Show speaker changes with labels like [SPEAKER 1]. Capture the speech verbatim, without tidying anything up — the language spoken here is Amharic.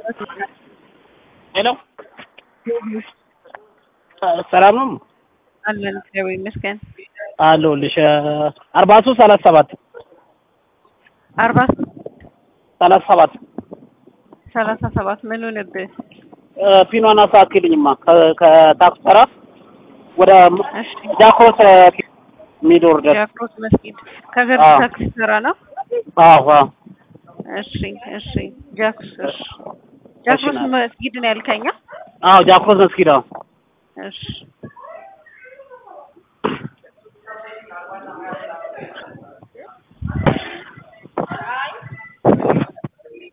[SPEAKER 1] ሄሎ ሰላም ነው
[SPEAKER 2] አለን እግዚአብሔር ይመስገን
[SPEAKER 1] አለሁልሽ አርባ ሶስት ሰላሳ ሰባት
[SPEAKER 2] አርባ
[SPEAKER 1] ሰላሳ ሰባት
[SPEAKER 2] ሰላሳ ሰባት ምን ሆነብህ?
[SPEAKER 1] ፒኗን አሳክልኝማ ከታክስ ተራ ወደ ጃክሮስ ሚዶር ደስ
[SPEAKER 2] ጃክሮስ መስጊድ ከገር ታክስ ተራ ነው።
[SPEAKER 1] አዎ
[SPEAKER 2] እሺ እሺ ጃክሮስ ጃክሮስ መስጊድ ነው ያልከኛ?
[SPEAKER 1] አዎ ጃክሮስ መስጊድ። አዎ
[SPEAKER 2] እሺ